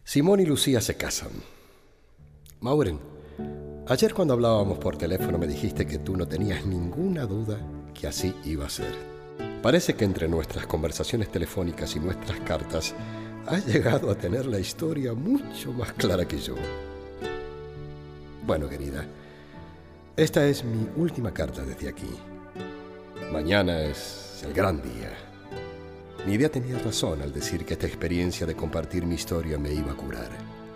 Simón y Lucía se casan. Maureen, ayer cuando hablábamos por teléfono me dijiste que tú no tenías ninguna duda que así iba a ser. Parece que entre nuestras conversaciones telefónicas y nuestras cartas has llegado a tener la historia mucho más clara que yo. Bueno, querida, esta es mi última carta desde aquí. Mañana es el gran día. Mi idea tenía razón al decir que esta experiencia de compartir mi historia me iba a curar.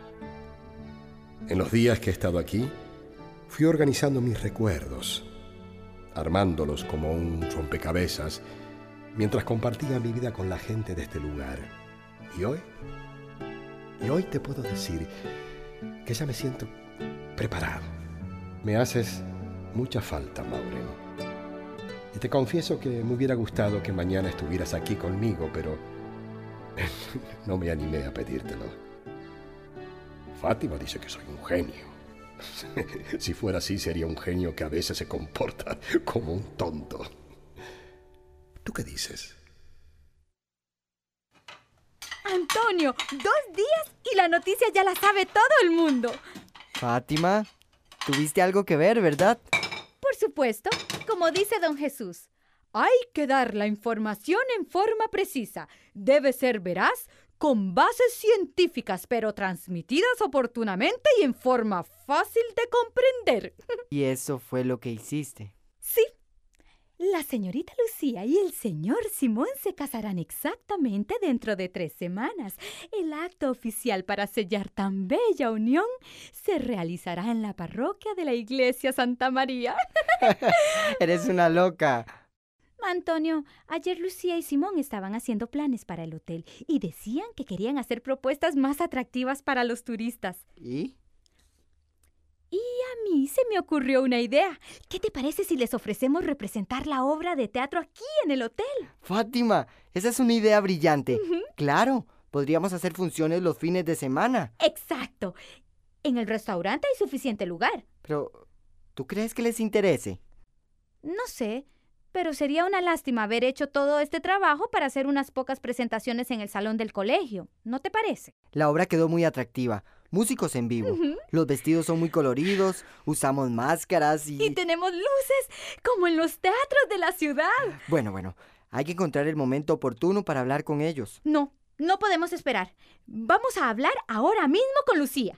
En los días que he estado aquí, fui organizando mis recuerdos, armándolos como un rompecabezas, mientras compartía mi vida con la gente de este lugar. Y hoy te puedo decir que ya me siento preparado. Me haces mucha falta, Maureen. Y te confieso que me hubiera gustado que mañana estuvieras aquí conmigo, pero no me animé a pedírtelo. Fátima dice que soy un genio. Si fuera así, sería un genio que a veces se comporta como un tonto. ¿Tú qué dices? Antonio, 2 días y la noticia ya la sabe todo el mundo. Fátima, tuviste algo que ver, ¿verdad? Por supuesto, como dice don Jesús, hay que dar la información en forma precisa. Debe ser veraz, con bases científicas, pero transmitidas oportunamente y en forma fácil de comprender. Y eso fue lo que hiciste. Sí. La señorita Lucía y el señor Simón se casarán exactamente dentro de 3 semanas. El acto oficial para sellar tan bella unión se realizará en la parroquia de la iglesia Santa María. Eres una loca. Antonio, ayer Lucía y Simón estaban haciendo planes para el hotel y decían que querían hacer propuestas más atractivas para los turistas. ¿Y? Y a mí se me ocurrió una idea. ¿Qué te parece si les ofrecemos representar la obra de teatro aquí en el hotel? Fátima, esa es una idea brillante. Claro, podríamos hacer funciones los fines de semana. Exacto. En el restaurante hay suficiente lugar. Pero, ¿tú crees que les interese? No sé, pero sería una lástima haber hecho todo este trabajo para hacer unas pocas presentaciones en el salón del colegio. ¿No te parece? La obra quedó muy atractiva. Músicos en vivo. Los vestidos son muy coloridos, usamos máscaras y... Y tenemos luces, como en los teatros de la ciudad. Bueno, hay que encontrar el momento oportuno para hablar con ellos. No podemos esperar. Vamos a hablar ahora mismo con Lucía.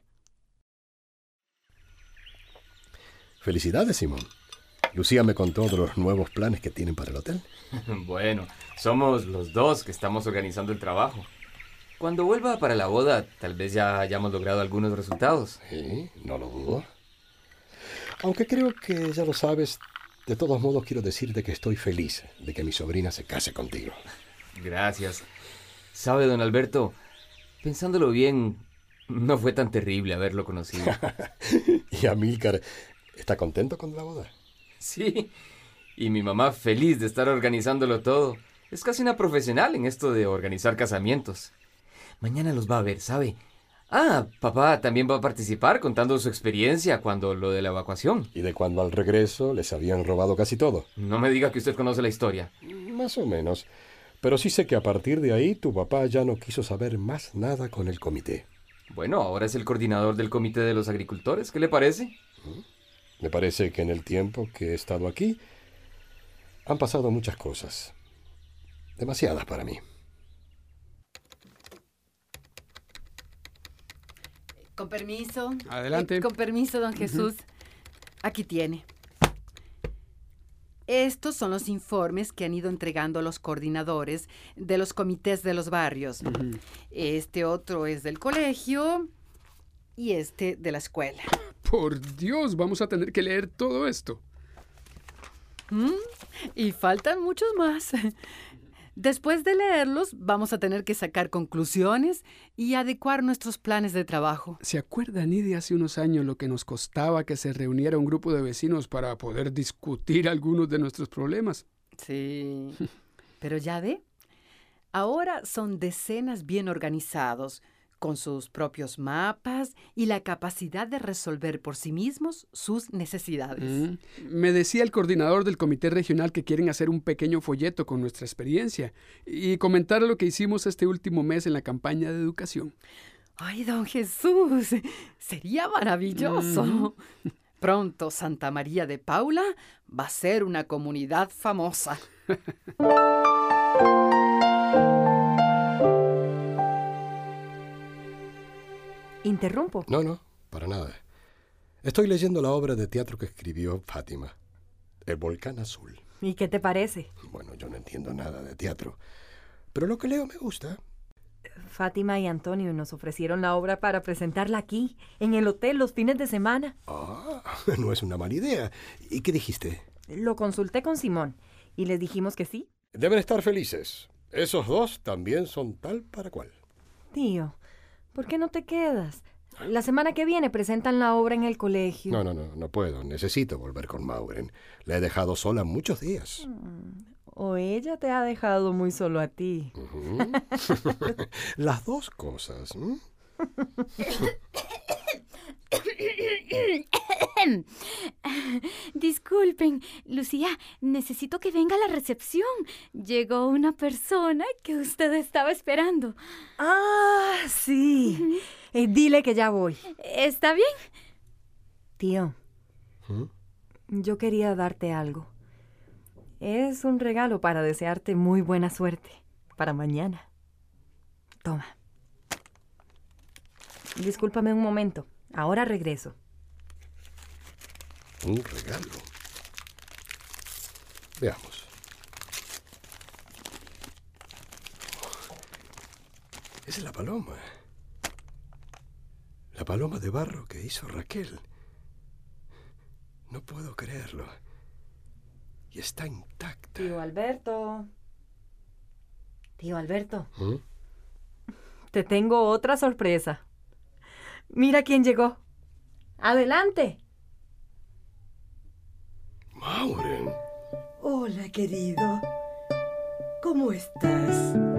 Felicidades, Simón. Lucía me contó de los nuevos planes que tienen para el hotel. Bueno, somos los 2 que estamos organizando el trabajo. Cuando vuelva para la boda, tal vez ya hayamos logrado algunos resultados. Sí, no lo dudo. Aunque creo que ya lo sabes, de todos modos quiero decirte que estoy feliz de que mi sobrina se case contigo. Gracias. ¿Sabe, don Alberto? Pensándolo bien, no fue tan terrible haberlo conocido. ¿Y Amílcar está contento con la boda? Sí, y mi mamá feliz de estar organizándolo todo. Es casi una profesional en esto de organizar casamientos. Mañana los va a ver, ¿sabe? Ah, papá también va a participar contando su experiencia cuando lo de la evacuación. Y de cuando al regreso les habían robado casi todo. No me diga que usted conoce la historia. Más o menos. Pero sí sé que a partir de ahí tu papá ya no quiso saber más nada con el comité. Bueno, ahora es el coordinador del comité de los agricultores. ¿Qué le parece? Me parece que en el tiempo que he estado aquí han pasado muchas cosas. Demasiadas para mí. Con permiso. Adelante. Con permiso, don Jesús. Aquí tiene. Estos son los informes que han ido entregando los coordinadores de los comités de los barrios. Este otro es del colegio y este de la escuela. Por Dios, vamos a tener que leer todo esto. Y faltan muchos más. Después de leerlos, vamos a tener que sacar conclusiones y adecuar nuestros planes de trabajo. ¿Se acuerda, Nidia, hace unos años lo que nos costaba que se reuniera un grupo de vecinos para poder discutir algunos de nuestros problemas? Sí, pero ya ve, ahora son decenas bien organizados, con sus propios mapas y la capacidad de resolver por sí mismos sus necesidades. Me decía el coordinador del comité regional que quieren hacer un pequeño folleto con nuestra experiencia y comentar lo que hicimos este último mes en la campaña de educación. Ay, don Jesús, sería maravilloso. Pronto Santa María de Paula va a ser una comunidad famosa. ¿Interrumpo? No, para nada. Estoy leyendo la obra de teatro que escribió Fátima, El Volcán Azul. ¿Y qué te parece? Bueno, yo no entiendo nada de teatro, pero lo que leo me gusta. Fátima y Antonio nos ofrecieron la obra para presentarla aquí, en el hotel, los fines de semana. Ah, no es una mala idea. ¿Y qué dijiste? Lo consulté con Simón y les dijimos que sí. Deben estar felices. Esos dos también son tal para cual. Tío, ¿por qué no te quedas? La semana que viene presentan la obra en el colegio. No puedo. Necesito volver con Mauren. La he dejado sola muchos días. O ella te ha dejado muy solo a ti. Ujú. Las dos cosas. ¿M? Disculpen, Lucía, necesito que venga a la recepción. Llegó una persona que usted estaba esperando. Ah, sí. Dile que ya voy. ¿Está bien? Tío, ¿Mm? yo quería darte algo. Es un regalo para desearte muy buena suerte para mañana. Toma. Discúlpame un momento. Ahora regreso. Un regalo. Veamos. Es la paloma. La paloma de barro que hizo Raquel. No puedo creerlo. Y está intacta. Tío Alberto. Tío Alberto, ¿Mm? te tengo otra sorpresa. Mira quién llegó. Adelante. Mauren. Hola, querido. ¿Cómo estás?